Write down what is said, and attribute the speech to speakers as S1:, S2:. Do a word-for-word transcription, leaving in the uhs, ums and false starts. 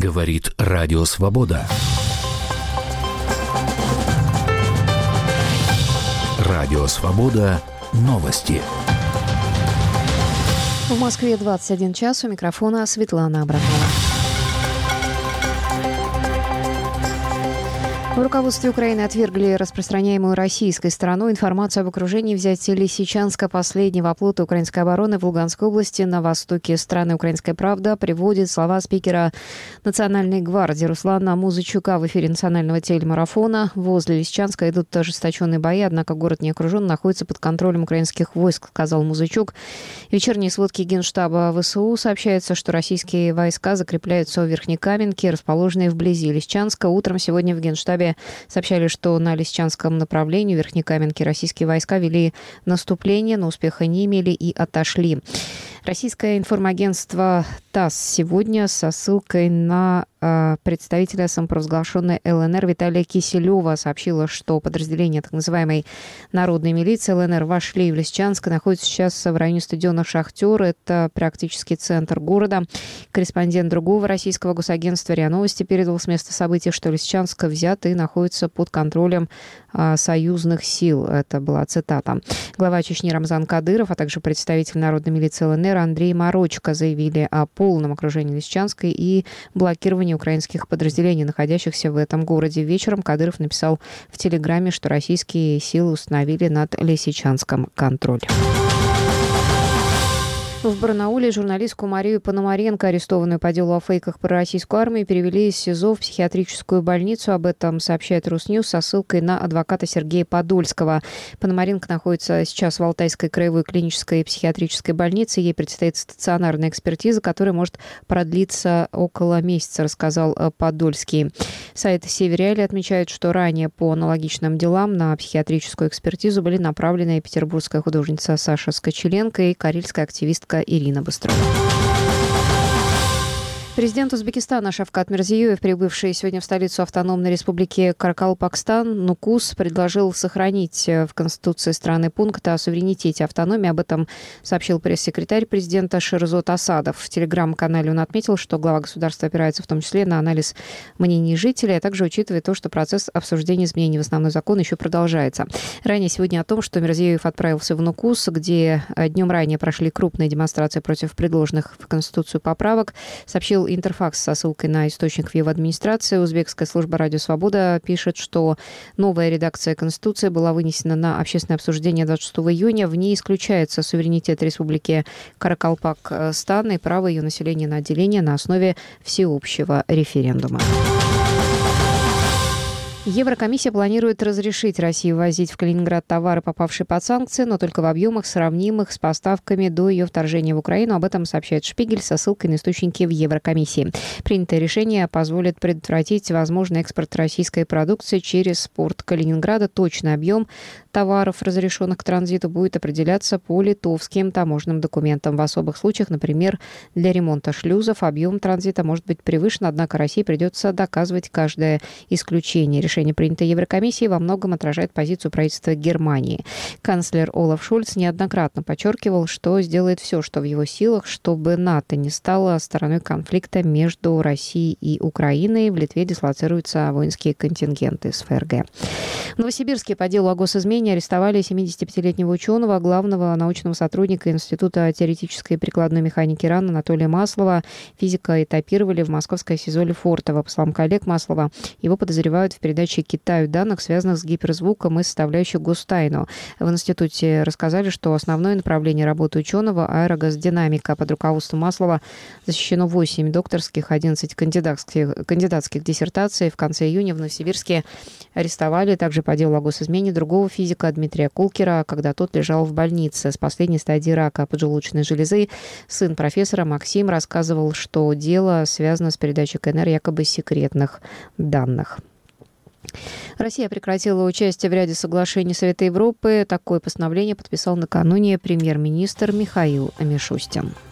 S1: Говорит Радио Свобода. Радио Свобода. Новости.
S2: В Москве двадцать один час. У микрофона Светлана Абрамова. В руководстве Украины отвергли распространяемую российской стороной информацию об окружении взятия Лисичанска, последнего оплота украинской обороны в Луганской области на востоке страны. «Украинская правда» приводит слова спикера Национальной гвардии Руслана Музычука в эфире национального телемарафона. Возле Лисичанска идут ожесточенные бои, однако город не окружен, находится под контролем украинских войск, сказал Музычук. В вечерней сводке Генштаба ВСУ сообщается, что российские войска закрепляются в Верхнекаменке, расположенной вблизи Лисичанска. Утром сегодня в Генштабе сообщали, что на Лисичанском направлении в Верхнекаменке российские войска вели наступление, но успеха не имели и отошли. Российское информагентство ТАСС сегодня со ссылкой на э, представителя самопровозглашенной ЛНР Виталия Киселева сообщило, что подразделения так называемой народной милиции ЛНР вошли в Лисичанск и находятся сейчас в районе стадиона «Шахтер». Это практически центр города. Корреспондент другого российского госагентства РИА Новости передал с места событий, что Лисичанск взят и находится под контролем э, союзных сил. Это была цитата. Глава Чечни Рамзан Кадыров, а также представитель народной милиции ЛНР Андрей Марочко заявили о полном окружении Лисичанска и блокировании украинских подразделений, находящихся в этом городе. Вечером Кадыров написал в Телеграме, что российские силы установили над Лисичанском контроль. В Барнауле журналистку Марию Пономаренко, арестованную по делу о фейках про российскую армию, перевели из СИЗО в психиатрическую больницу. Об этом сообщает Русньюз со ссылкой на адвоката Сергея Подольского. Пономаренко находится сейчас в Алтайской краевой клинической психиатрической больнице. Ей предстоит стационарная экспертиза, которая может продлиться около месяца, рассказал Подольский. Сайт Северяли отмечает, что ранее по аналогичным делам на психиатрическую экспертизу были направлены петербургская художница Саша Скочеленко и карельская активистка Ирина Быстрова. Президент Узбекистана Шавкат Мирзиёев, прибывший сегодня в столицу автономной республики Каракалпакстан, Нукус, предложил сохранить в Конституции страны пункт о суверенитете и автономии. Об этом сообщил пресс-секретарь президента Шерзот Асадов. В телеграм-канале он отметил, что глава государства опирается в том числе на анализ мнений жителей, а также учитывает то, что процесс обсуждения изменений в основной закон еще продолжается. Ранее сегодня о том, что Мирзиёев отправился в Нукус, где днем ранее прошли крупные демонстрации против предложенных в Конституцию поправок, сообщил Интерфакс со ссылкой на источник в его администрации. Узбекская служба «Радио Свобода» пишет, что новая редакция Конституции была вынесена на общественное обсуждение двадцать шестого июня. В ней исключается суверенитет Республики Каракалпакстан и право ее населения на отделение на основе всеобщего референдума. Еврокомиссия планирует разрешить России ввозить в Калининград товары, попавшие под санкции, но только в объемах, сравнимых с поставками до ее вторжения в Украину. Об этом сообщает Шпигель со ссылкой на источники в Еврокомиссии. Принятое решение позволит предотвратить возможный экспорт российской продукции через порт Калининграда. Точный объем товаров, разрешенных к транзиту, будет определяться по литовским таможенным документам. В особых случаях, например, для ремонта шлюзов, объем транзита может быть превышен, однако России придется доказывать каждое исключение. Решение, принятое Еврокомиссией, во многом отражает позицию правительства Германии. Канцлер Олаф Шольц неоднократно подчеркивал, что сделает все, что в его силах, чтобы НАТО не стало стороной конфликта между Россией и Украиной. В Литве дислоцируются воинские контингенты с ФРГ. В Новосибирске по делу о госизмене арестовали семидесятипятилетнего ученого, главного научного сотрудника Института теоретической и прикладной механики РАН Анатолия Маслова. Физика этапировали в московское СИЗО Лефортово. По словам коллег Маслова, его подозревают в передаче Китаю данных, связанных с гиперзвуком и составляющей гостайну. В институте рассказали, что основное направление работы ученого — аэрогасдинамика. Под руководством Маслова защищено восемь докторских, одиннадцать кандидатских, кандидатских диссертаций. В конце июня в Новосибирске арестовали также по делу о госизмене другого физика Дмитрия Кулкера, когда тот лежал в больнице с последней стадией рака поджелудочной железы. Сын профессора Максим рассказывал, что дело связано с передачей КНР якобы секретных данных. Россия прекратила участие в ряде соглашений Совета Европы. Такое постановление подписал накануне премьер-министр Михаил Мишустин.